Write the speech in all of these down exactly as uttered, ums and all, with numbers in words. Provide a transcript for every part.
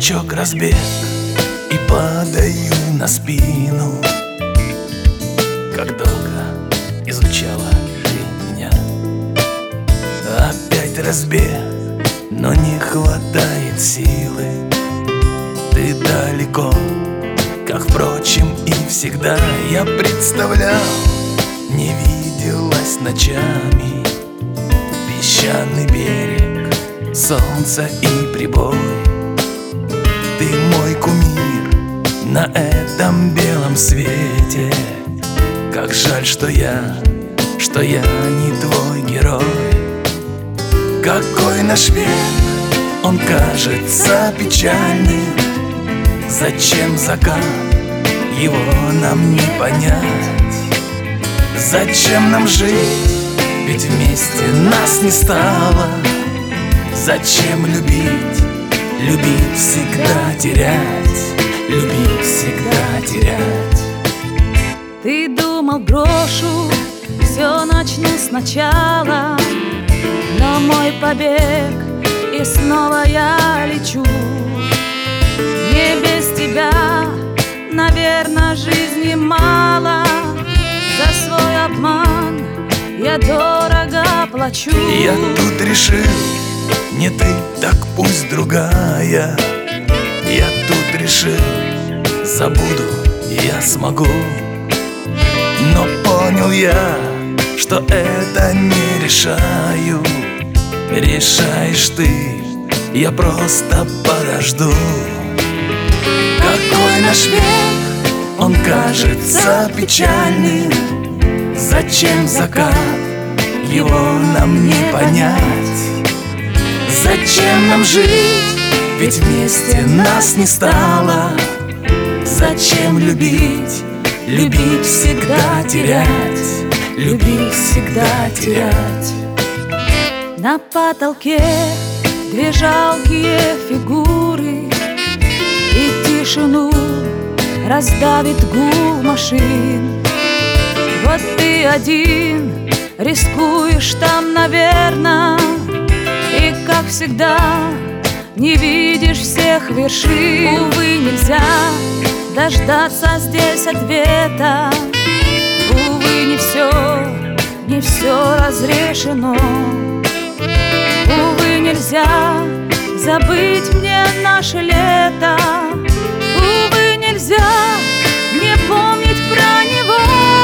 скачок, разбег, и падаю на спину. Как долго изучала ты меня. Опять разбег, но не хватает силы. Ты далеко, как, впрочем, и всегда. Я представлял, не виделась ночами. Песчаный берег, солнце и прибой. Ты мой кумир на этом белом свете. Как жаль, что я, что я не твой герой. Какой наш век, он кажется печальным. Зачем закат, его нам не понять. Зачем нам жить, ведь вместе нас не стало. Зачем любить, любить всегда терять, любить всегда терять. Ты думал, брошу, все начну сначала, но мой побег, и снова я лечу. Не без тебя, наверное, жизни мало. За свой обман я дорого плачу. Я тут решил, не ты, так пусть другая. Я тут решил, забуду я смогу. Но понял я, что это не решаю. Решаешь ты, я просто подожду. Какой наш век, он кажется печальным. Зачем закат, его нам не понять. Зачем нам жить, ведь вместе нас не стало. Зачем любить, любить всегда терять, любить всегда терять. На потолке две жалкие фигуры, и тишину раздавит гул машин. Вот ты один рискуешь там, наверно, и, как всегда, не видишь всех вершин. Увы, нельзя дождаться здесь ответа. Увы, не все, не все разрешено. Увы, нельзя забыть мне наше лето. Увы, нельзя не помнить про него.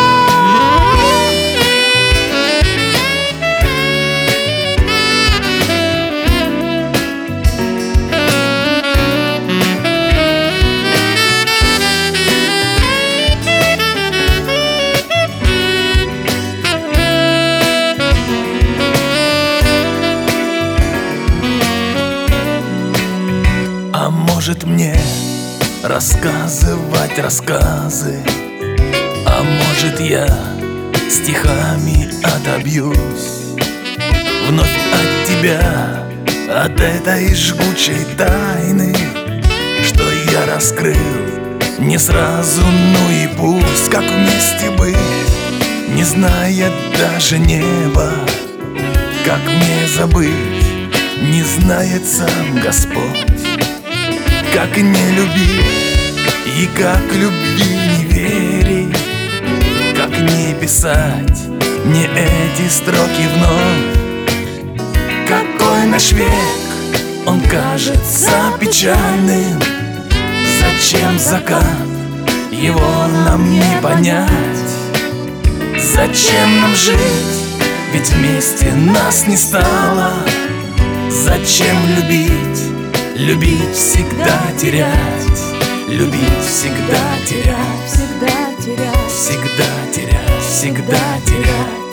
А может мне рассказывать рассказы, а может я стихами отобьюсь вновь от тебя, от этой жгучей тайны, что я раскрыл не сразу. Ну и пусть, как вместе быть, не зная даже неба. Как мне забыть, не знает сам Господь. Как не любить и как любви не верить. Как не писать мне эти строки вновь. Какой наш век, он кажется печальным. Зачем закат, его нам не понять. Зачем нам жить, ведь вместе нас не стало. Зачем любить, любить всегда терять, любить всегда терять, Всегда терять, всегда терять, всегда терять.